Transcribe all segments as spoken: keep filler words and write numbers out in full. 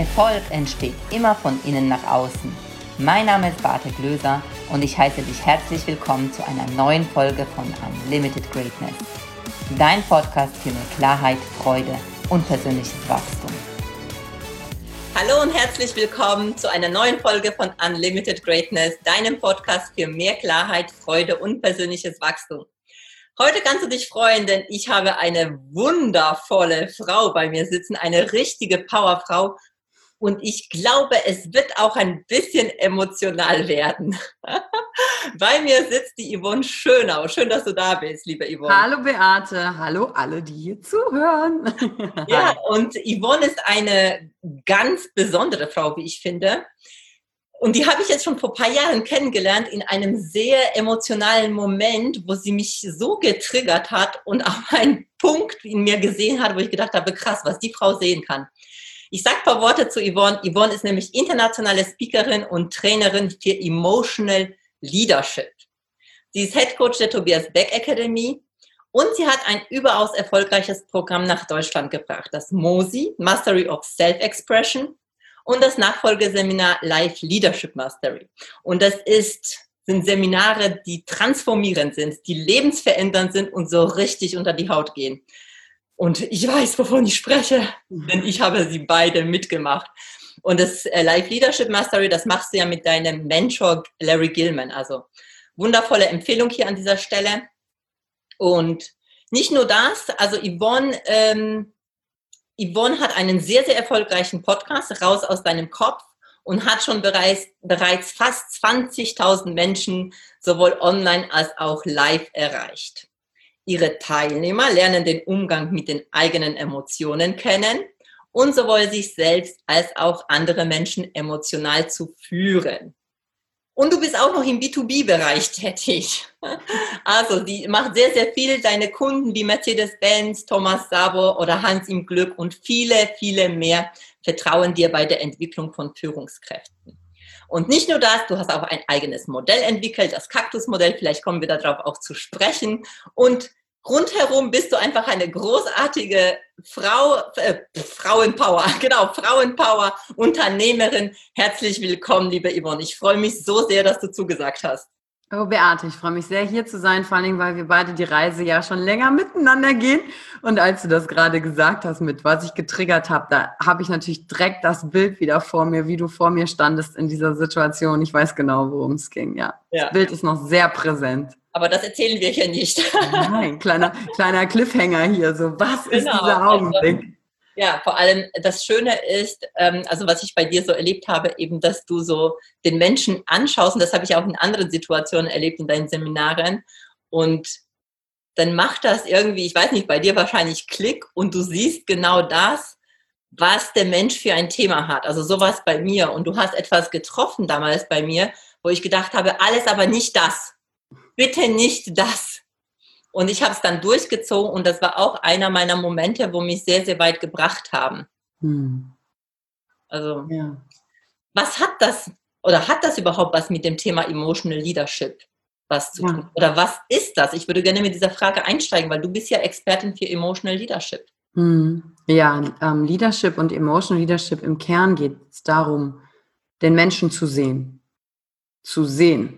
Erfolg entsteht immer von innen nach außen. Mein Name ist Beate Glöser und ich heiße dich herzlich willkommen zu einer neuen Folge von Unlimited Greatness. Dein Podcast für mehr Klarheit, Freude und persönliches Wachstum. Hallo und herzlich willkommen zu einer neuen Folge von Unlimited Greatness, deinem Podcast für mehr Klarheit, Freude und persönliches Wachstum. Heute kannst du dich freuen, denn ich habe eine wundervolle Frau bei mir sitzen, eine richtige Powerfrau. Und ich glaube, es wird auch ein bisschen emotional werden. Bei mir sitzt die Yvonne Schönau. Schön, dass du da bist, liebe Yvonne. Hallo Beate, hallo alle, die hier zuhören. Ja, und Yvonne ist eine ganz besondere Frau, wie ich finde. Und die habe ich jetzt schon vor ein paar Jahren kennengelernt in einem sehr emotionalen Moment, wo sie mich so getriggert hat und auch einen Punkt in mir gesehen hat, wo ich gedacht habe, krass, was die Frau sehen kann. Ich sage ein paar Worte zu Yvonne. Yvonne ist nämlich internationale Speakerin und Trainerin für Emotional Leadership. Sie ist Head Coach der Tobias Beck Academy und sie hat ein überaus erfolgreiches Programm nach Deutschland gebracht. Das MOSI, Mastery of Self-Expression, und das Nachfolgeseminar Life Leadership Mastery. Und das ist, sind Seminare, die transformierend sind, die lebensverändernd sind und so richtig unter die Haut gehen. Und ich weiß, wovon ich spreche, denn ich habe sie beide mitgemacht. Und das Life Leadership Mastery, das machst du ja mit deinem Mentor Larry Gilman. Also wundervolle Empfehlung hier an dieser Stelle. Und nicht nur das, also Yvonne, ähm, Yvonne hat einen sehr, sehr erfolgreichen Podcast, Raus aus deinem Kopf, und hat schon bereits, bereits fast zwanzigtausend Menschen sowohl online als auch live erreicht. Ihre Teilnehmer lernen den Umgang mit den eigenen Emotionen kennen und sowohl sich selbst als auch andere Menschen emotional zu führen. Und du bist auch noch im B zwei B-Bereich tätig. Also, die macht sehr, sehr viel. Deine Kunden wie Mercedes-Benz, Thomas Sabo oder Hans im Glück und viele, viele mehr vertrauen dir bei der Entwicklung von Führungskräften. Und nicht nur das, du hast auch ein eigenes Modell entwickelt, das Kaktusmodell. Vielleicht kommen wir darauf auch zu sprechen. Und rundherum bist du einfach eine großartige Frau, äh, Frauenpower, genau, Frauenpower, Unternehmerin. Herzlich willkommen, liebe Yvonne. Ich freue mich so sehr, dass du zugesagt hast. Oh Beate, ich freue mich sehr, hier zu sein, vor allem, weil wir beide die Reise ja schon länger miteinander gehen. Und als du das gerade gesagt hast, mit was ich getriggert habe, da habe ich natürlich direkt das Bild wieder vor mir, wie du vor mir standest in dieser Situation. Ich weiß genau, worum es ging, ja. ja. Das Bild ist noch sehr präsent. Aber das erzählen wir hier nicht. Nein, kleiner, kleiner Cliffhanger hier, so was genau, ist dieser Augenblick? Also, ja, vor allem das Schöne ist, ähm, also was ich bei dir so erlebt habe, eben, dass du so den Menschen anschaust, und das habe ich auch in anderen Situationen erlebt, in deinen Seminaren, und dann macht das irgendwie, ich weiß nicht, bei dir wahrscheinlich Klick, und du siehst genau das, was der Mensch für ein Thema hat. Also sowas bei mir, und du hast etwas getroffen damals bei mir, wo ich gedacht habe, alles aber nicht das. Bitte nicht das. Und ich habe es dann durchgezogen, und das war auch einer meiner Momente, wo mich sehr, sehr weit gebracht haben. Hm. Also, ja. Was hat das, oder hat das überhaupt was mit dem Thema Emotional Leadership was zu tun? Ja. Oder was ist das? Ich würde gerne mit dieser Frage einsteigen, weil du bist ja Expertin für Emotional Leadership. Hm. Ja, ähm, Leadership und Emotional Leadership, im Kern geht es darum, den Menschen zu sehen. Zu sehen.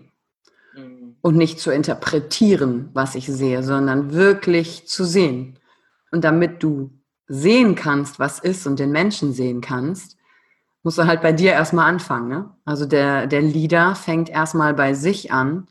Und nicht zu interpretieren, was ich sehe, sondern wirklich zu sehen. Und damit du sehen kannst, was ist, und den Menschen sehen kannst, musst du halt bei dir erstmal anfangen. Ne? Also der, der Leader fängt erstmal bei sich an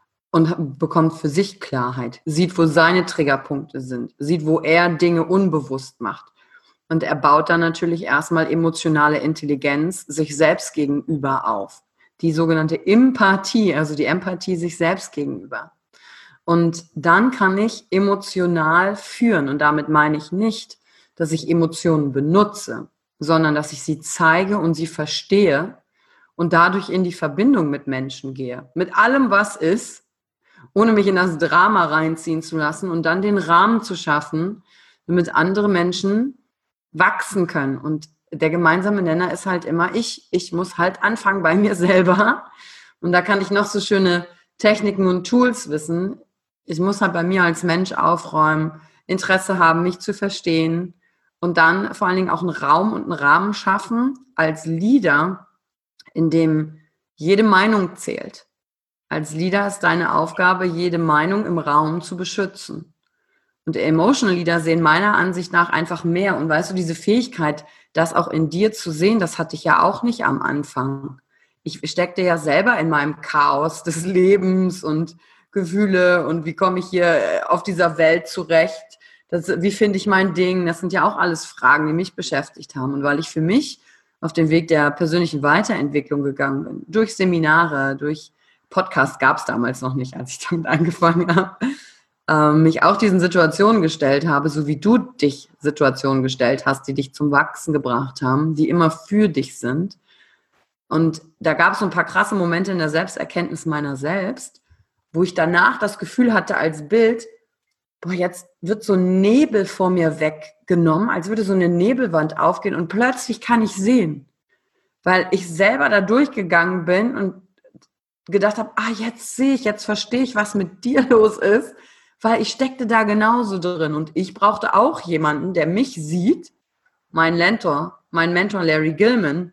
und bekommt für sich Klarheit, sieht, wo seine Triggerpunkte sind, sieht, wo er Dinge unbewusst macht. Und er baut dann natürlich erstmal emotionale Intelligenz sich selbst gegenüber auf. Die sogenannte Empathie, also die Empathie sich selbst gegenüber. Und dann kann ich emotional führen. Und damit meine ich nicht, dass ich Emotionen benutze, sondern dass ich sie zeige und sie verstehe und dadurch in die Verbindung mit Menschen gehe. Mit allem, was ist, ohne mich in das Drama reinziehen zu lassen und dann den Rahmen zu schaffen, damit andere Menschen wachsen können. Und der gemeinsame Nenner ist halt immer ich. Ich muss halt anfangen bei mir selber. Und da kann ich noch so schöne Techniken und Tools wissen. Ich muss halt bei mir als Mensch aufräumen, Interesse haben, mich zu verstehen Und dann vor allen Dingen auch einen Raum und einen Rahmen schaffen als Leader, in dem jede Meinung zählt. Als Leader ist deine Aufgabe, jede Meinung im Raum zu beschützen. Und Emotional Leader sehen meiner Ansicht nach einfach mehr. Und weißt du, diese Fähigkeit, das auch in dir zu sehen, das hatte ich ja auch nicht am Anfang. Ich steckte ja selber in meinem Chaos des Lebens und Gefühle und wie komme ich hier auf dieser Welt zurecht? Das, wie finde ich mein Ding? Das sind ja auch alles Fragen, die mich beschäftigt haben. Und weil ich für mich auf den Weg der persönlichen Weiterentwicklung gegangen bin, durch Seminare, durch Podcast gab es damals noch nicht, als ich damit angefangen habe, ähm, mich auch diesen Situationen gestellt habe, so wie du dich Situationen gestellt hast, die dich zum Wachsen gebracht haben, die immer für dich sind. Und da gab es so ein paar krasse Momente in der Selbsterkenntnis meiner selbst, wo ich danach das Gefühl hatte als Bild, boah, jetzt wird so ein Nebel vor mir weggenommen, als würde so eine Nebelwand aufgehen und plötzlich kann ich sehen, weil ich selber da durchgegangen bin und gedacht habe, ah, jetzt sehe ich, jetzt verstehe ich, was mit dir los ist, weil ich steckte da genauso drin und ich brauchte auch jemanden, der mich sieht, mein Mentor, mein Mentor Larry Gilman,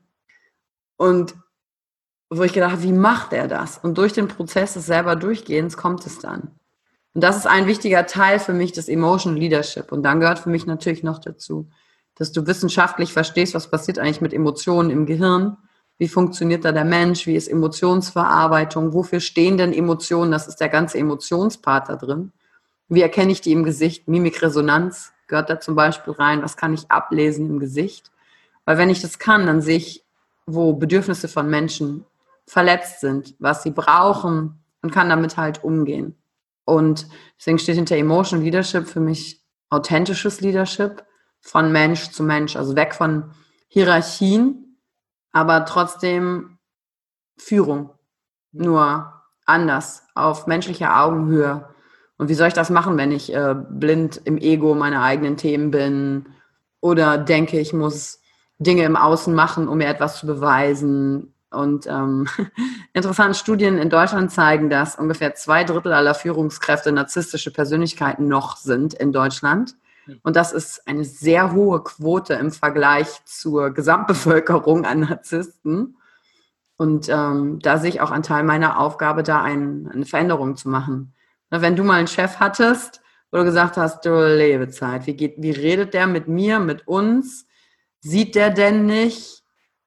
und wo ich gedacht habe, wie macht er das? Und durch den Prozess des selber Durchgehens kommt es dann. Und das ist ein wichtiger Teil für mich des Emotional Leadership. Und dann gehört für mich natürlich noch dazu, dass du wissenschaftlich verstehst, was passiert eigentlich mit Emotionen im Gehirn. Wie funktioniert da der Mensch? Wie ist Emotionsverarbeitung? Wofür stehen denn Emotionen? Das ist der ganze Emotionspart da drin. Wie erkenne ich die im Gesicht? Mimikresonanz gehört da zum Beispiel rein. Was kann ich ablesen im Gesicht? Weil wenn ich das kann, dann sehe ich, wo Bedürfnisse von Menschen verletzt sind, was sie brauchen und kann damit halt umgehen. Und deswegen steht hinter Emotional Leadership für mich authentisches Leadership von Mensch zu Mensch, also weg von Hierarchien, aber trotzdem Führung, nur anders, auf menschlicher Augenhöhe. Und wie soll ich das machen, wenn ich äh, blind im Ego meiner eigenen Themen bin oder denke, ich muss Dinge im Außen machen, um mir etwas zu beweisen? Und ähm, interessante Studien in Deutschland zeigen, dass ungefähr zwei Drittel aller Führungskräfte narzisstische Persönlichkeiten noch sind in Deutschland. Und das ist eine sehr hohe Quote im Vergleich zur Gesamtbevölkerung an Narzissten. Und ähm, da sehe ich auch einen Teil meiner Aufgabe, da ein, eine Veränderung zu machen. Wenn du mal einen Chef hattest, wo du gesagt hast, du Lebezeit, wie geht, wie redet der mit mir, mit uns? Sieht der denn nicht,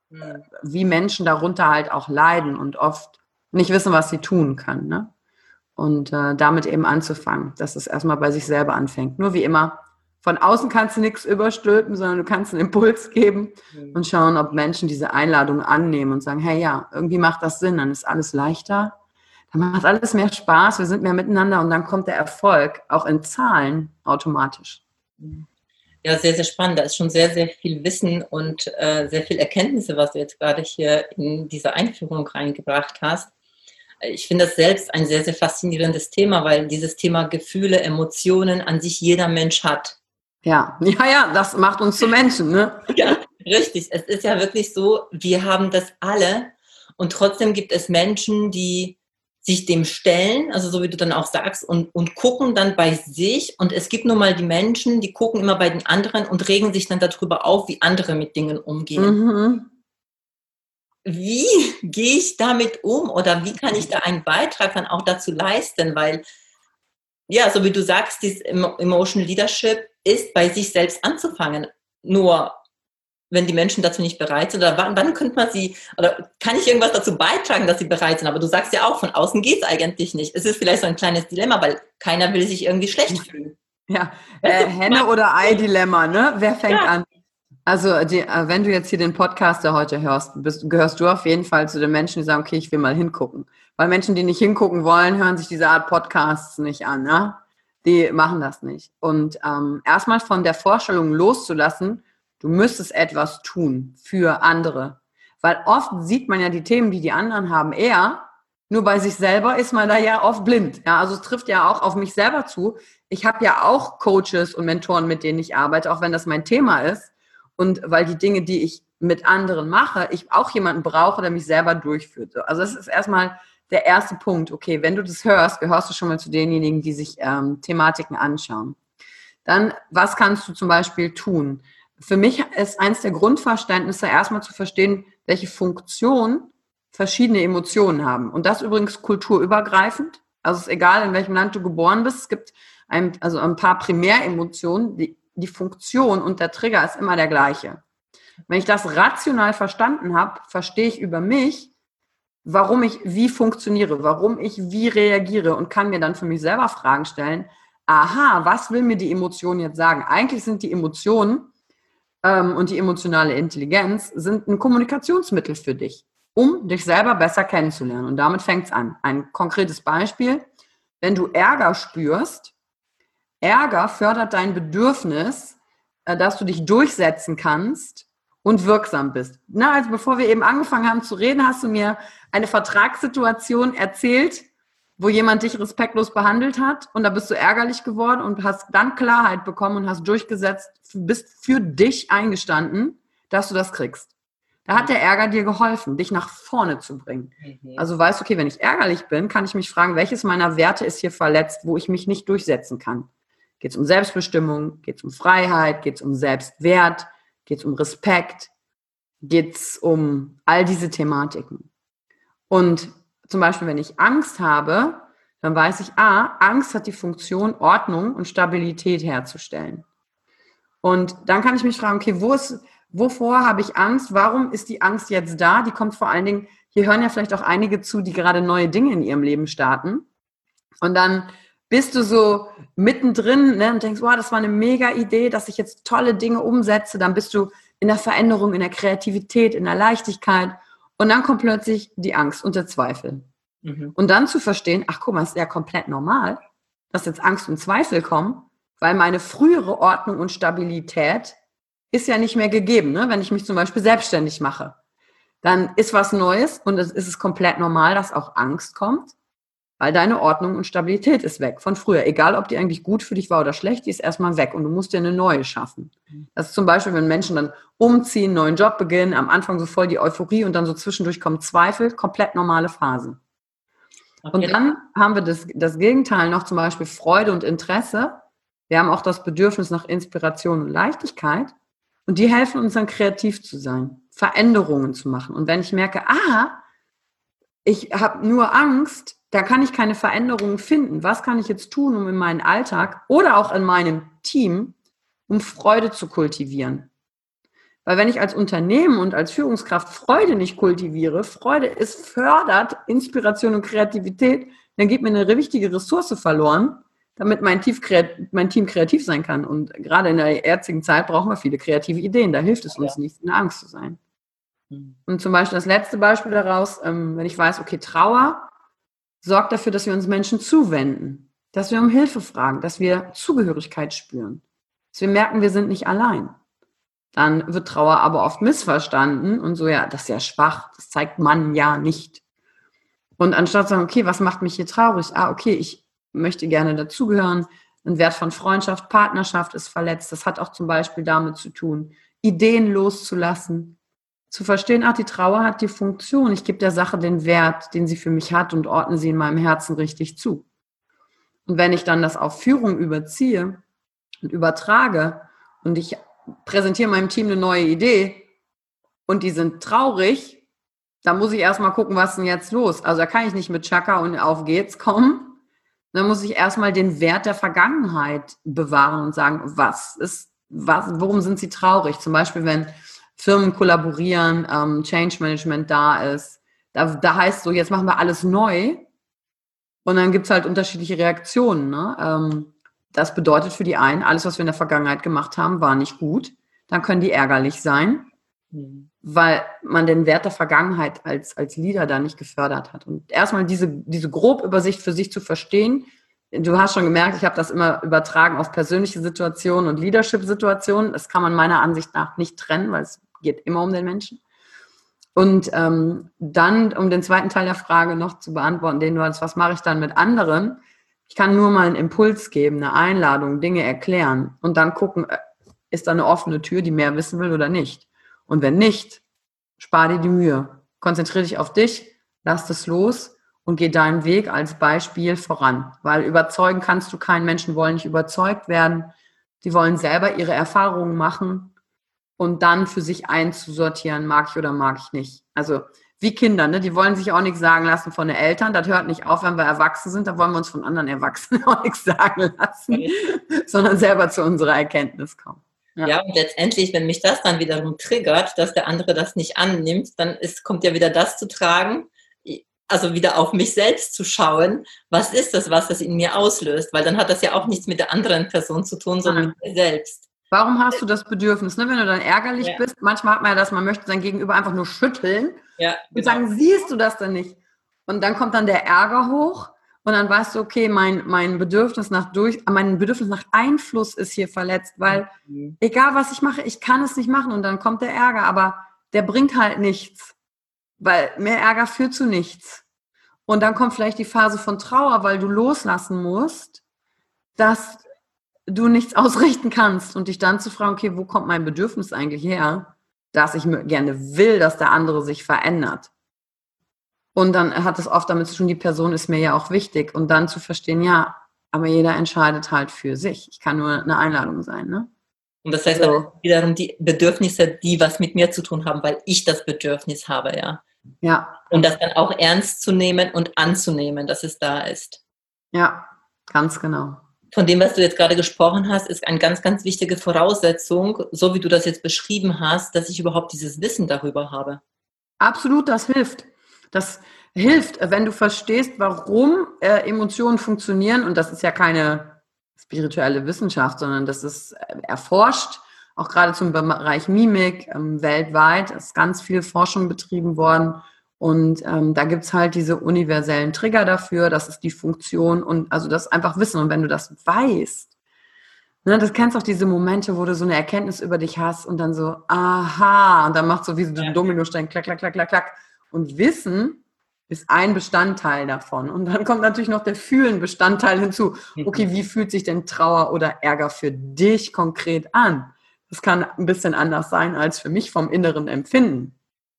wie Menschen darunter halt auch leiden und oft nicht wissen, was sie tun können, ne? Und äh, damit eben anzufangen, dass es erstmal bei sich selber anfängt. Nur wie immer, von außen kannst du nichts überstülpen, sondern du kannst einen Impuls geben mhm. und schauen, ob Menschen diese Einladung annehmen und sagen, hey, ja, irgendwie macht das Sinn, dann ist alles leichter, dann macht alles mehr Spaß, wir sind mehr miteinander und dann kommt der Erfolg auch in Zahlen automatisch. Ja, sehr, sehr spannend. Da ist schon sehr, sehr viel Wissen und äh, sehr viel Erkenntnisse, was du jetzt gerade hier in diese Einführung reingebracht hast. Ich finde das selbst ein sehr, sehr faszinierendes Thema, weil dieses Thema Gefühle, Emotionen an sich jeder Mensch hat. Ja, ja, ja, das macht uns zu Menschen, ne? Ja, richtig. Es ist ja wirklich so, wir haben das alle und trotzdem gibt es Menschen, die sich dem stellen, also so wie du dann auch sagst, und, und gucken dann bei sich. Und es gibt nun mal die Menschen, die gucken immer bei den anderen und regen sich dann darüber auf, wie andere mit Dingen umgehen. Mhm. Wie gehe ich damit um oder wie kann ich da einen Beitrag dann auch dazu leisten? Weil, ja, so wie du sagst, dieses Emotional Leadership ist, bei sich selbst anzufangen. Nur, wenn die Menschen dazu nicht bereit sind, oder wann, wann könnte man sie, oder kann ich irgendwas dazu beitragen, dass sie bereit sind? Aber du sagst ja auch, von außen geht es eigentlich nicht. Es ist vielleicht so ein kleines Dilemma, weil keiner will sich irgendwie schlecht fühlen. Ja, äh, Henne- oder Ei-Dilemma, ne? Wer fängt ja. an? Also, die, wenn du jetzt hier den Podcast da heute hörst, bist, gehörst du auf jeden Fall zu den Menschen, die sagen, okay, ich will mal hingucken. Weil Menschen, die nicht hingucken wollen, hören sich diese Art Podcasts nicht an, ne? Die machen das nicht. Und ähm, erstmal von der Vorstellung loszulassen, du müsstest etwas tun für andere. Weil oft sieht man ja die Themen, die die anderen haben, eher, nur bei sich selber ist man da ja oft blind. Ja, also es trifft ja auch auf mich selber zu. Ich habe ja auch Coaches und Mentoren, mit denen ich arbeite, auch wenn das mein Thema ist. Und weil die Dinge, die ich mit anderen mache, ich auch jemanden brauche, der mich selber durchführt. Also das ist erstmal der erste Punkt. Okay, wenn du das hörst, gehörst du schon mal zu denjenigen, die sich ähm, Thematiken anschauen. Dann, was kannst du zum Beispiel tun? für mich ist eins der Grundverständnisse erstmal zu verstehen, welche Funktion verschiedene Emotionen haben. Und das übrigens kulturübergreifend. Also es ist egal, in welchem Land du geboren bist. Es gibt ein, also ein paar Primäremotionen. Die, die Funktion und der Trigger ist immer der gleiche. Wenn ich das rational verstanden habe, verstehe ich über mich, warum ich wie funktioniere, warum ich wie reagiere und kann mir dann für mich selber Fragen stellen. Aha, was will mir die Emotion jetzt sagen? Eigentlich sind die Emotionen ähm, und die emotionale Intelligenz sind ein Kommunikationsmittel für dich, um dich selber besser kennenzulernen. Und damit fängt es an. Ein konkretes Beispiel, wenn du Ärger spürst, Ärger fördert dein Bedürfnis, äh, dass du dich durchsetzen kannst und wirksam bist. Na, also bevor wir eben angefangen haben zu reden, hast du mir eine Vertragssituation erzählt, wo jemand dich respektlos behandelt hat und da bist du ärgerlich geworden und hast dann Klarheit bekommen und hast durchgesetzt, bist für dich eingestanden, dass du das kriegst. Da hat der Ärger dir geholfen, dich nach vorne zu bringen. Mhm. Also weißt du, okay, wenn ich ärgerlich bin, kann ich mich fragen, welches meiner Werte ist hier verletzt, wo ich mich nicht durchsetzen kann. Geht es um Selbstbestimmung, geht es um Freiheit, geht es um Selbstwert, geht es um Respekt, geht es um all diese Thematiken. Und zum Beispiel, wenn ich Angst habe, dann weiß ich, ah, Angst hat die Funktion, Ordnung und Stabilität herzustellen. Und dann kann ich mich fragen, okay, wo ist, wovor habe ich Angst? Warum ist die Angst jetzt da? Die kommt vor allen Dingen, hier hören ja vielleicht auch einige zu, die gerade neue Dinge in ihrem Leben starten. Und dann bist du so mittendrin, ne, und denkst, wow, das war eine mega Idee, dass ich jetzt tolle Dinge umsetze. Dann bist du in der Veränderung, in der Kreativität, in der Leichtigkeit. Und dann kommt plötzlich die Angst und der Zweifel. Mhm. Und dann zu verstehen, ach guck mal, ist ja komplett normal, dass jetzt Angst und Zweifel kommen, weil meine frühere Ordnung und Stabilität ist ja nicht mehr gegeben. Ne? Wenn ich mich zum Beispiel selbstständig mache, dann ist was Neues und es ist komplett normal, dass auch Angst kommt, weil deine Ordnung und Stabilität ist weg von früher. Egal, ob die eigentlich gut für dich war oder schlecht, die ist erstmal weg und du musst dir eine neue schaffen. Das ist zum Beispiel, wenn Menschen dann umziehen, einen neuen Job beginnen, am Anfang so voll die Euphorie und dann so zwischendurch kommen Zweifel, komplett normale Phase. Okay. Und dann haben wir das, das Gegenteil noch, zum Beispiel Freude und Interesse. Wir haben auch das Bedürfnis nach Inspiration und Leichtigkeit und die helfen uns dann kreativ zu sein, Veränderungen zu machen. Und wenn ich merke, ah, ich habe nur Angst, da kann ich keine Veränderungen finden. Was kann ich jetzt tun, um in meinen Alltag oder auch in meinem Team, um Freude zu kultivieren? Weil wenn ich als Unternehmen und als Führungskraft Freude nicht kultiviere, Freude ist fördert Inspiration und Kreativität, dann geht mir eine wichtige Ressource verloren, damit mein Team, mein Team kreativ sein kann. Und gerade in der jetzigen Zeit brauchen wir viele kreative Ideen. Da hilft es uns ja nicht, in der Angst zu sein. Mhm. Und zum Beispiel das letzte Beispiel daraus, wenn ich weiß, okay, Trauer sorgt dafür, dass wir uns Menschen zuwenden, dass wir um Hilfe fragen, dass wir Zugehörigkeit spüren, dass wir merken, wir sind nicht allein. Dann wird Trauer aber oft missverstanden und so, ja, das ist ja schwach, das zeigt man ja nicht. Und anstatt zu sagen, okay, was macht mich hier traurig? Ah, okay, ich möchte gerne dazugehören, ein Wert von Freundschaft, Partnerschaft ist verletzt. Das hat auch zum Beispiel damit zu tun, Ideen loszulassen, zu verstehen, ach, die Trauer hat die Funktion, ich gebe der Sache den Wert, den sie für mich hat und ordne sie in meinem Herzen richtig zu. Und wenn ich dann das auf Führung überziehe und übertrage und ich präsentiere meinem Team eine neue Idee und die sind traurig, dann muss ich erstmal gucken, was ist denn jetzt los? Also da kann ich nicht mit Chaka und auf geht's kommen. Dann muss ich erstmal den Wert der Vergangenheit bewahren und sagen, was ist, was, worum sind sie traurig? Zum Beispiel, wenn Firmen kollaborieren, ähm, Change Management da ist. Da, da heißt so, jetzt machen wir alles neu und dann gibt es halt unterschiedliche Reaktionen. Ne? Ähm, das bedeutet für die einen, alles, was wir in der Vergangenheit gemacht haben, war nicht gut. Dann können die ärgerlich sein, mhm. weil man den Wert der Vergangenheit als, als Leader da nicht gefördert hat. Und erstmal diese, diese Grobübersicht für sich zu verstehen. Du hast schon gemerkt, ich habe das immer übertragen auf persönliche Situationen und Leadership-Situationen. Das kann man meiner Ansicht nach nicht trennen, weil es geht immer um den Menschen. Und ähm, dann, um den zweiten Teil der Frage noch zu beantworten, den du hast, was mache ich dann mit anderen? Ich kann nur mal einen Impuls geben, eine Einladung, Dinge erklären und dann gucken, ist da eine offene Tür, die mehr wissen will oder nicht. Und wenn nicht, spar dir die Mühe. Konzentriere dich auf dich, lass das los und geh deinen Weg als Beispiel voran. Weil überzeugen kannst du keinen. Menschen wollen nicht überzeugt werden. Sie wollen selber ihre Erfahrungen machen. und dann für sich einzusortieren, mag ich oder mag ich nicht. Also wie Kinder, ne? Die wollen sich auch nichts sagen lassen von den Eltern. Das hört nicht auf, wenn wir erwachsen sind. Da wollen wir uns von anderen Erwachsenen auch nichts sagen lassen, sondern selber zu unserer Erkenntnis kommen. Ja. ja, und letztendlich, wenn mich das dann wiederum triggert, dass der andere das nicht annimmt, dann ist, kommt ja wieder das zu tragen, also wieder auf mich selbst zu schauen, was ist das, was das in mir auslöst? Weil dann hat das ja auch nichts mit der anderen Person zu tun, sondern mit mir selbst. Warum hast du das Bedürfnis, ne? Wenn du dann ärgerlich ja. bist, manchmal hat man ja das, man möchte sein Gegenüber einfach nur schütteln ja, genau. und sagen, siehst du das denn nicht? Und dann kommt dann der Ärger hoch und dann weißt du, okay, mein, mein Bedürfnis nach durch, mein Bedürfnis nach Einfluss ist hier verletzt, weil mhm. egal was ich mache, ich kann es nicht machen und dann kommt der Ärger, aber der bringt halt nichts, weil mehr Ärger führt zu nichts. Und dann kommt vielleicht die Phase von Trauer, weil du loslassen musst, dass du nichts ausrichten kannst und dich dann zu fragen, okay, wo kommt mein Bedürfnis eigentlich her, dass ich gerne will, dass der andere sich verändert. Und dann hat es oft damit zu tun, die Person ist mir ja auch wichtig. Und dann zu verstehen, ja, aber jeder entscheidet halt für sich. Ich kann nur eine Einladung sein, ne? Und das heißt so. Wiederum die Bedürfnisse, die was mit mir zu tun haben, weil ich das Bedürfnis habe, ja. Ja. Und das dann auch ernst zu nehmen und anzunehmen, dass es da ist. Ja, ganz genau. Von dem, was du jetzt gerade gesprochen hast, ist eine ganz, ganz wichtige Voraussetzung, so wie du das jetzt beschrieben hast, dass ich überhaupt dieses Wissen darüber habe. Absolut, das hilft. Das hilft, wenn du verstehst, warum äh, Emotionen funktionieren. Und das ist ja keine spirituelle Wissenschaft, sondern das ist äh, erforscht, auch gerade zum Bereich Mimik ähm, weltweit. Es ist ganz viel Forschung betrieben worden. Und ähm, da gibt's halt diese universellen Trigger dafür, das ist die Funktion und also das einfach Wissen. Und wenn du das weißt, ne, das kennst auch diese Momente, wo du so eine Erkenntnis über dich hast und dann so, aha, und dann macht so wie so ein Dominostein, klack, klack, klack, klack, klack. Und Wissen ist ein Bestandteil davon. Und dann kommt natürlich noch der Fühlen-Bestandteil hinzu. Okay, wie fühlt sich denn Trauer oder Ärger für dich konkret an? Das kann ein bisschen anders sein als für mich vom inneren Empfinden.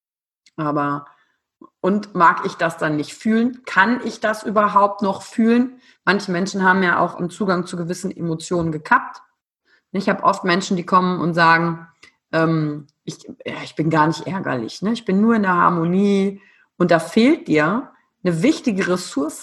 Aber und mag ich das dann nicht fühlen? Kann ich das überhaupt noch fühlen? Manche Menschen haben ja auch einen Zugang zu gewissen Emotionen gekappt. Ich habe oft Menschen, die kommen und sagen, ähm, ich, ja, ich bin gar nicht ärgerlich, ne? Ich bin nur in der Harmonie und da fehlt dir eine wichtige Ressource.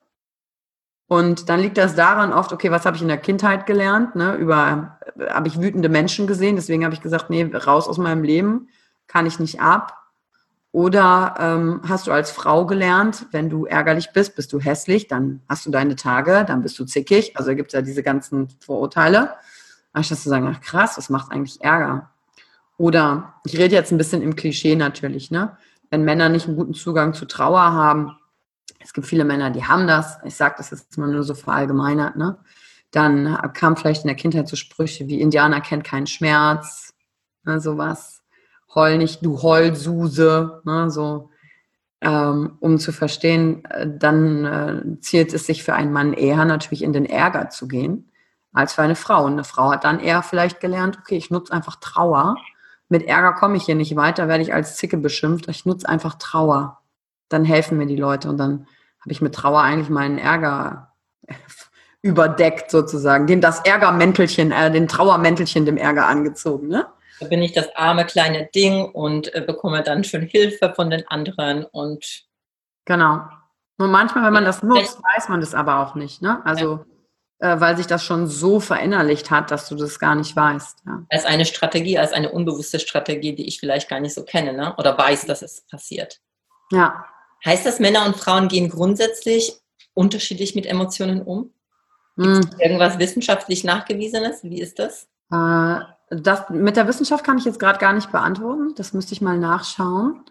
Und dann liegt das daran oft, okay, was habe ich in der Kindheit gelernt? Ne? Über, habe ich wütende Menschen gesehen, deswegen habe ich gesagt, nee, raus aus meinem Leben, kann ich nicht ab. Oder ähm, hast du als Frau gelernt, wenn du ärgerlich bist, bist du hässlich, dann hast du deine Tage, dann bist du zickig. Also gibt es ja diese ganzen Vorurteile. Anstatt zu sagen, ach krass, was macht eigentlich Ärger? Oder, ich rede jetzt ein bisschen im Klischee natürlich, ne? Wenn Männer nicht einen guten Zugang zu Trauer haben, es gibt viele Männer, die haben das, ich sage das jetzt mal nur so verallgemeinert, ne? Dann kam vielleicht in der Kindheit so Sprüche wie Indianer kennt keinen Schmerz, ne, sowas. Heul nicht, du Heulsuse, ne, so, ähm, um zu verstehen, äh, dann äh, zielt es sich für einen Mann eher natürlich in den Ärger zu gehen, als für eine Frau. Und eine Frau hat dann eher vielleicht gelernt, okay, ich nutze einfach Trauer. Mit Ärger komme ich hier nicht weiter, werde ich als Zicke beschimpft. Ich nutze einfach Trauer. Dann helfen mir die Leute und dann habe ich mit Trauer eigentlich meinen Ärger überdeckt sozusagen, dem das Ärgermäntelchen, äh, den Trauermäntelchen dem Ärger angezogen, ne? Da bin ich das arme kleine Ding und äh, bekomme dann schon Hilfe von den anderen und genau. Und manchmal, wenn man das nutzt, weiß man das aber auch nicht, ne? Also ja. äh, weil sich das schon so verinnerlicht hat, dass du das gar nicht weißt. Ja. Als eine Strategie, als eine unbewusste Strategie, die ich vielleicht gar nicht so kenne, ne? Oder weiß, dass es passiert. Ja. Heißt das, Männer und Frauen gehen grundsätzlich unterschiedlich mit Emotionen um? Gibt es hm. irgendwas wissenschaftlich Nachgewiesenes? Wie ist das? Äh, Das mit der Wissenschaft kann ich jetzt gerade gar nicht beantworten. Das müsste ich mal nachschauen.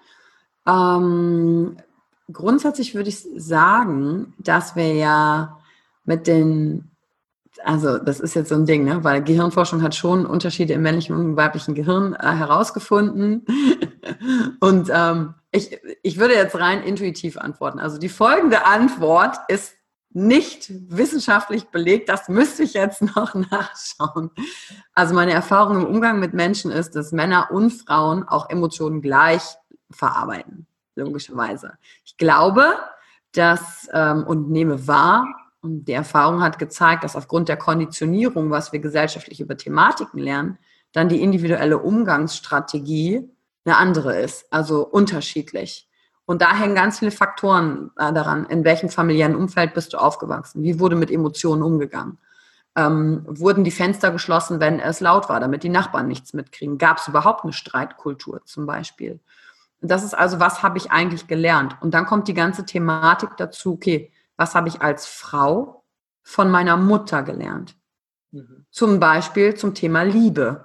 Ähm, grundsätzlich würde ich sagen, dass wir ja mit den, also das ist jetzt so ein Ding, ne? Weil Gehirnforschung hat schon Unterschiede im männlichen und im weiblichen Gehirn äh, herausgefunden. Und ähm, ich, ich würde jetzt rein intuitiv antworten. Also die folgende Antwort ist nicht wissenschaftlich belegt, das müsste ich jetzt noch nachschauen. Also meine Erfahrung im Umgang mit Menschen ist, dass Männer und Frauen auch Emotionen gleich verarbeiten, logischerweise. Ich glaube, dass ähm, und nehme wahr, und die Erfahrung hat gezeigt, dass aufgrund der Konditionierung, was wir gesellschaftlich über Thematiken lernen, dann die individuelle Umgangsstrategie eine andere ist, also unterschiedlich. Und da hängen ganz viele Faktoren daran, in welchem familiären Umfeld bist du aufgewachsen, wie wurde mit Emotionen umgegangen. Ähm, wurden die Fenster geschlossen, wenn es laut war, damit die Nachbarn nichts mitkriegen? Gab es überhaupt eine Streitkultur zum Beispiel? Das ist also, was habe ich eigentlich gelernt? Und dann kommt die ganze Thematik dazu, okay, was habe ich als Frau von meiner Mutter gelernt? Mhm. Zum Beispiel zum Thema Liebe.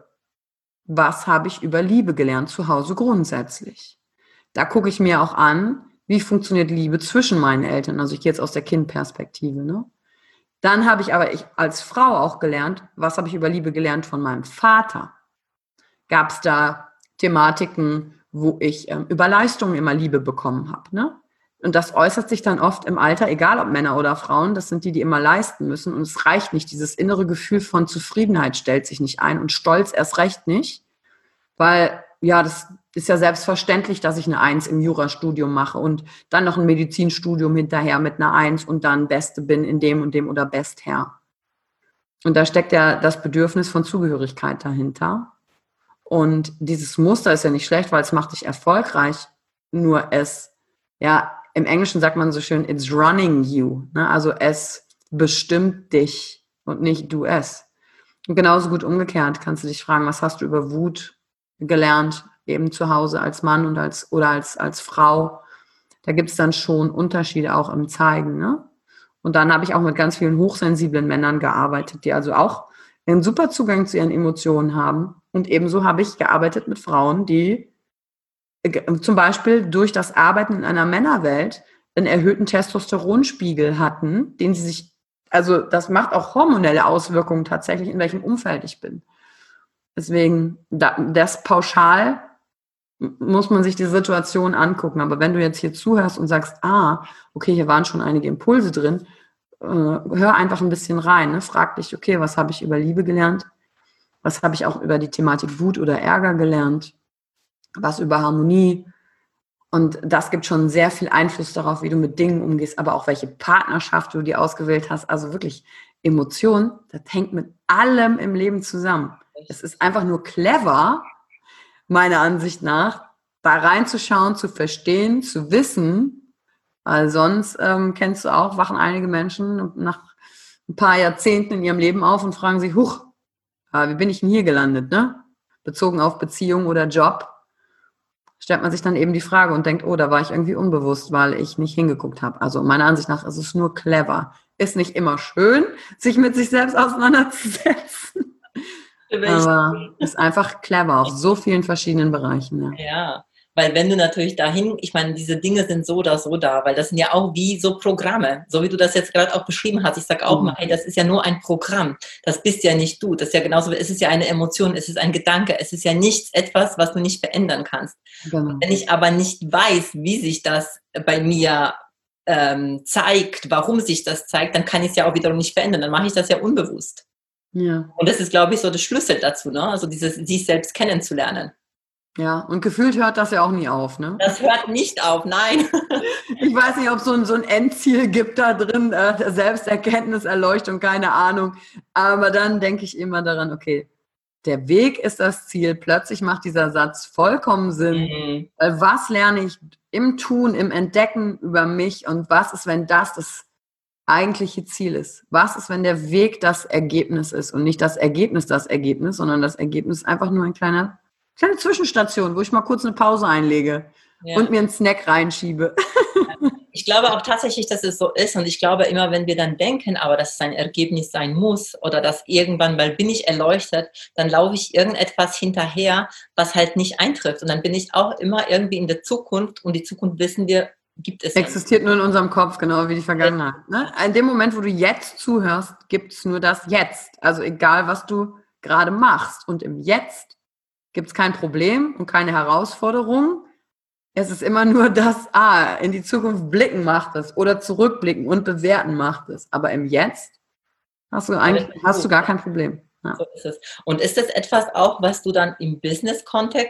Was habe ich über Liebe gelernt zu Hause grundsätzlich? Da gucke ich mir auch an, wie funktioniert Liebe zwischen meinen Eltern. Also ich gehe jetzt aus der Kindperspektive, ne? Dann habe ich aber ich als Frau auch gelernt, was habe ich über Liebe gelernt von meinem Vater? Gab es da Thematiken, wo ich ähm, über Leistungen immer Liebe bekommen habe, ne? Und das äußert sich dann oft im Alter, egal ob Männer oder Frauen, das sind die, die immer leisten müssen. Und es reicht nicht, dieses innere Gefühl von Zufriedenheit stellt sich nicht ein und Stolz erst recht nicht, weil ja, das ist ja selbstverständlich, dass ich eine Eins im Jurastudium mache und dann noch ein Medizinstudium hinterher mit einer Eins und dann Beste bin in dem und dem oder Bestherr. Und da steckt ja das Bedürfnis von Zugehörigkeit dahinter. Und dieses Muster ist ja nicht schlecht, weil es macht dich erfolgreich, nur es, ja, im Englischen sagt man so schön, it's running you, ne? Also es bestimmt dich und nicht du es. Und genauso gut umgekehrt kannst du dich fragen, was hast du über Wut gelernt, eben zu Hause als Mann und als oder als, als Frau. Da gibt es dann schon Unterschiede auch im Zeigen, ne? Und dann habe ich auch mit ganz vielen hochsensiblen Männern gearbeitet, die also auch einen super Zugang zu ihren Emotionen haben. Und ebenso habe ich gearbeitet mit Frauen, die zum Beispiel durch das Arbeiten in einer Männerwelt einen erhöhten Testosteronspiegel hatten, den sie sich, also das macht auch hormonelle Auswirkungen tatsächlich, in welchem Umfeld ich bin. Deswegen, das pauschal muss man sich die Situation angucken. Aber wenn du jetzt hier zuhörst und sagst, ah, okay, hier waren schon einige Impulse drin, äh, hör einfach ein bisschen rein. Ne? Frag dich, okay, was habe ich über Liebe gelernt? Was habe ich auch über die Thematik Wut oder Ärger gelernt? Was über Harmonie? Und das gibt schon sehr viel Einfluss darauf, wie du mit Dingen umgehst, aber auch welche Partnerschaft du dir ausgewählt hast. Also wirklich Emotionen, das hängt mit allem im Leben zusammen. Es ist einfach nur clever, meiner Ansicht nach, da reinzuschauen, zu verstehen, zu wissen, weil sonst ähm, kennst du auch, wachen einige Menschen nach ein paar Jahrzehnten in ihrem Leben auf und fragen sich, huch, wie bin ich denn hier gelandet, ne? Bezogen auf Beziehung oder Job, stellt man sich dann eben die Frage und denkt, oh, da war ich irgendwie unbewusst, weil ich nicht hingeguckt habe. Also meiner Ansicht nach ist es nur clever. Ist nicht immer schön, sich mit sich selbst auseinanderzusetzen. Aber ist einfach clever auf so vielen verschiedenen Bereichen. Ja. ja, weil wenn du natürlich dahin, ich meine, diese Dinge sind so oder so da, weil das sind ja auch wie so Programme, so wie du das jetzt gerade auch beschrieben hast. Ich sage auch mhm. mal, hey, das ist ja nur ein Programm, das bist ja nicht du. Das ist ja genauso, es ist ja eine Emotion, es ist ein Gedanke, es ist ja nichts etwas, was du nicht verändern kannst. Genau. Wenn ich aber nicht weiß, wie sich das bei mir ähm, zeigt, warum sich das zeigt, dann kann ich es ja auch wiederum nicht verändern, dann mache ich das ja unbewusst. Ja. Und das ist, glaube ich, so der Schlüssel dazu, ne? Also dieses, sich selbst kennenzulernen. Ja, und gefühlt hört das ja auch nie auf, ne? Das hört nicht auf, nein. Ich weiß nicht, ob es so ein, so ein Endziel gibt da drin, äh, Selbsterkenntnis, Erleuchtung, keine Ahnung. Aber dann denke ich immer daran, okay, der Weg ist das Ziel. Plötzlich macht dieser Satz vollkommen Sinn. Mhm. Weil was lerne ich im Tun, im Entdecken über mich und was ist, wenn das das eigentliche Ziel ist? Was ist, wenn der Weg das Ergebnis ist und nicht das Ergebnis das Ergebnis, sondern das Ergebnis ist einfach nur ein kleiner Kleine Zwischenstation, wo ich mal kurz eine Pause einlege ja. und mir einen Snack reinschiebe. Ich glaube auch tatsächlich, dass es so ist und ich glaube immer, wenn wir dann denken, aber dass es ein Ergebnis sein muss oder dass irgendwann, weil bin ich erleuchtet, dann laufe ich irgendetwas hinterher, was halt nicht eintrifft und dann bin ich auch immer irgendwie in der Zukunft und die Zukunft wissen wir, gibt es Existiert ja nur in unserem Kopf, genau wie die Vergangenheit. Ne? In dem Moment, wo du jetzt zuhörst, gibt es nur das Jetzt. Also egal, was du gerade machst und im Jetzt gibt es kein Problem und keine Herausforderung. Es ist immer nur das, ah, in die Zukunft blicken macht es oder zurückblicken und bewerten macht es. Aber im Jetzt hast du eigentlich hast du gar kein Problem. Ja. So ist es. Und ist das etwas auch, was du dann im Business-Kontext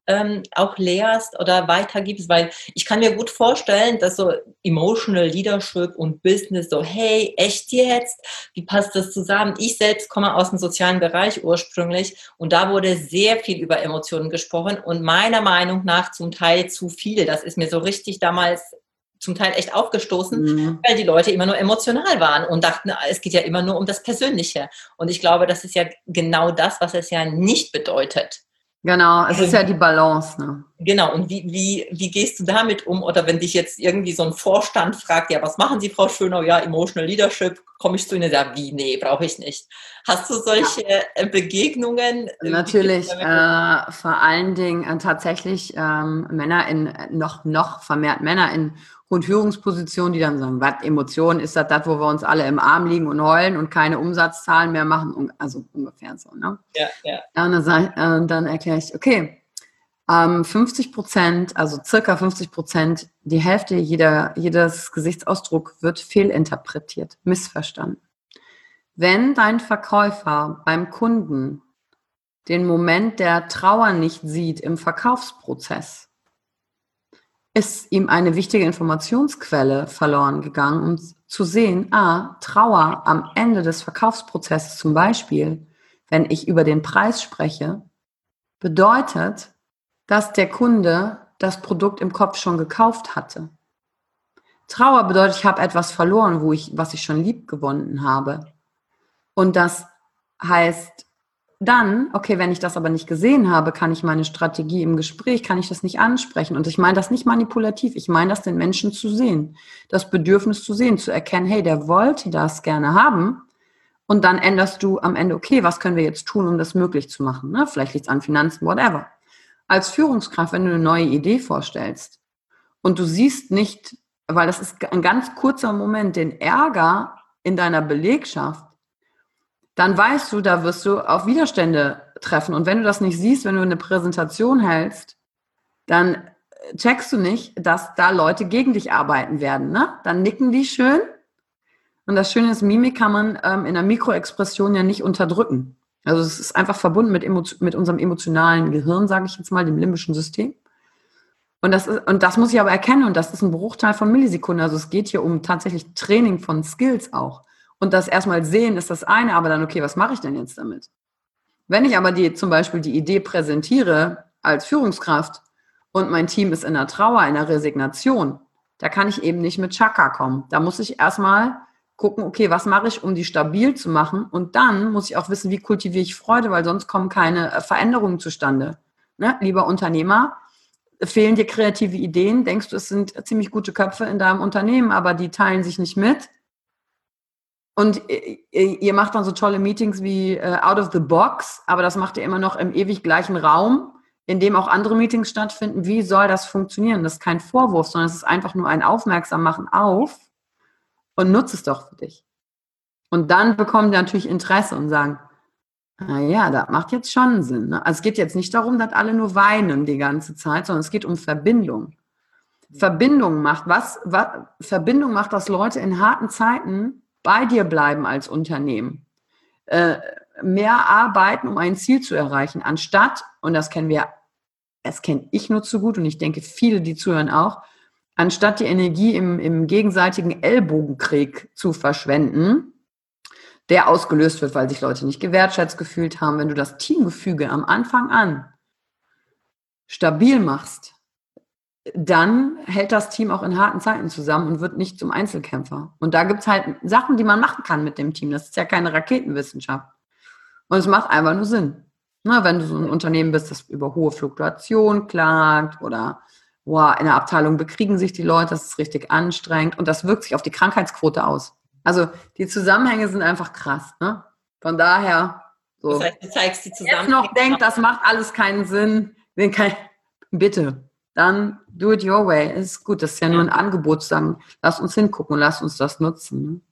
ähm, auch lehrst oder weitergibst? Weil ich kann mir gut vorstellen, dass so Emotional Leadership und Business so, hey, echt jetzt? Wie passt das zusammen? Ich selbst komme aus dem sozialen Bereich ursprünglich und da wurde sehr viel über Emotionen gesprochen und meiner Meinung nach zum Teil zu viel. Das ist mir so richtig damals zum Teil echt aufgestoßen, Mhm. weil die Leute immer nur emotional waren und dachten, es geht ja immer nur um das Persönliche. Und ich glaube, das ist ja genau das, was es ja nicht bedeutet. Genau, es ist ja die Balance, ne? Genau, und wie, wie, wie gehst du damit um? Oder wenn dich jetzt irgendwie so ein Vorstand fragt, ja, was machen Sie, Frau Schönau? Ja, Emotional Leadership, komme ich zu Ihnen und sage, wie, nee, brauche ich nicht. Hast du solche ja. Begegnungen? Natürlich, äh, vor allen Dingen äh, tatsächlich ähm, Männer in, noch, noch vermehrt Männer in hohen Führungspositionen, die dann sagen, was, Emotionen, ist das das, wo wir uns alle im Arm liegen und heulen und keine Umsatzzahlen mehr machen? Also ungefähr so, ne? Ja, ja. Und dann, sag, äh, dann erkläre ich, okay, ähm, fünfzig Prozent, also circa fünfzig Prozent, die Hälfte jeder, jedes Gesichtsausdruck wird fehlinterpretiert, missverstanden. Wenn dein Verkäufer beim Kunden den Moment der Trauer nicht sieht im Verkaufsprozess, ist ihm eine wichtige Informationsquelle verloren gegangen, um zu sehen, ah, Trauer am Ende des Verkaufsprozesses zum Beispiel, wenn ich über den Preis spreche, bedeutet, dass der Kunde das Produkt im Kopf schon gekauft hatte. Trauer bedeutet, ich habe etwas verloren, wo ich, was ich schon lieb gewonnen habe. Und das heißt dann, okay, wenn ich das aber nicht gesehen habe, kann ich meine Strategie im Gespräch, kann ich das nicht ansprechen. Und ich meine das nicht manipulativ, ich meine das, den Menschen zu sehen, das Bedürfnis zu sehen, zu erkennen, hey, der wollte das gerne haben. Und dann änderst du am Ende, okay, was können wir jetzt tun, um das möglich zu machen? Ne? Vielleicht liegt es an Finanzen, whatever. Als Führungskraft, wenn du eine neue Idee vorstellst und du siehst nicht, weil das ist ein ganz kurzer Moment, den Ärger in deiner Belegschaft, dann weißt du, da wirst du auf Widerstände treffen. Und wenn du das nicht siehst, wenn du eine Präsentation hältst, dann checkst du nicht, dass da Leute gegen dich arbeiten werden. Ne? Dann nicken die schön. Und das Schöne ist, Mimik kann man ähm, in der Mikroexpression ja nicht unterdrücken. Also es ist einfach verbunden mit, Emo- mit unserem emotionalen Gehirn, sage ich jetzt mal, dem limbischen System. Und das, ist, und das muss ich aber erkennen. Und das ist ein Bruchteil von Millisekunden. Also es geht hier um tatsächlich Training von Skills auch. Und das erstmal sehen ist das eine, aber dann, okay, was mache ich denn jetzt damit? Wenn ich aber die, zum Beispiel die Idee präsentiere als Führungskraft und mein Team ist in einer Trauer, in einer Resignation, da kann ich eben nicht mit Chaka kommen. Da muss ich erstmal gucken, okay, was mache ich, um die stabil zu machen? Und dann muss ich auch wissen, wie kultiviere ich Freude, weil sonst kommen keine Veränderungen zustande. Ne? Lieber Unternehmer, fehlen dir kreative Ideen? Denkst du, es sind ziemlich gute Köpfe in deinem Unternehmen, aber die teilen sich nicht mit? Und ihr macht dann so tolle Meetings wie äh, out of the box, aber das macht ihr immer noch im ewig gleichen Raum, in dem auch andere Meetings stattfinden. Wie soll das funktionieren? Das ist kein Vorwurf, sondern es ist einfach nur ein Aufmerksammachen auf und nutze es doch für dich. Und dann bekommen die natürlich Interesse und sagen, na ja, das macht jetzt schon Sinn. Ne? Also es geht jetzt nicht darum, dass alle nur weinen die ganze Zeit, sondern es geht um Verbindung. Verbindung macht was, was Verbindung macht, dass Leute in harten Zeiten bei dir bleiben als Unternehmen, äh, mehr arbeiten, um ein Ziel zu erreichen, anstatt, und das kennen wir, das kenne ich nur zu gut und ich denke viele, die zuhören auch, anstatt die Energie im, im gegenseitigen Ellbogenkrieg zu verschwenden, der ausgelöst wird, weil sich Leute nicht gewertschätzt gefühlt haben, wenn du das Teamgefüge am Anfang an stabil machst, dann hält das Team auch in harten Zeiten zusammen und wird nicht zum Einzelkämpfer. Und da gibt es halt Sachen, die man machen kann mit dem Team. Das ist ja keine Raketenwissenschaft. Und es macht einfach nur Sinn. Na, wenn du so ein Unternehmen bist, das über hohe Fluktuation klagt oder wow, in der Abteilung bekriegen sich die Leute, das ist richtig anstrengend und das wirkt sich auf die Krankheitsquote aus. Also die Zusammenhänge sind einfach krass. Ne? Von daher, so. Das heißt, du zeigst die Zusammenhänge. Jetzt noch denkt, das macht alles keinen Sinn. Bitte. Dann do it your way. Ist gut, das ist ja nur ein Angebot, sagen, lass uns hingucken und lass uns das nutzen.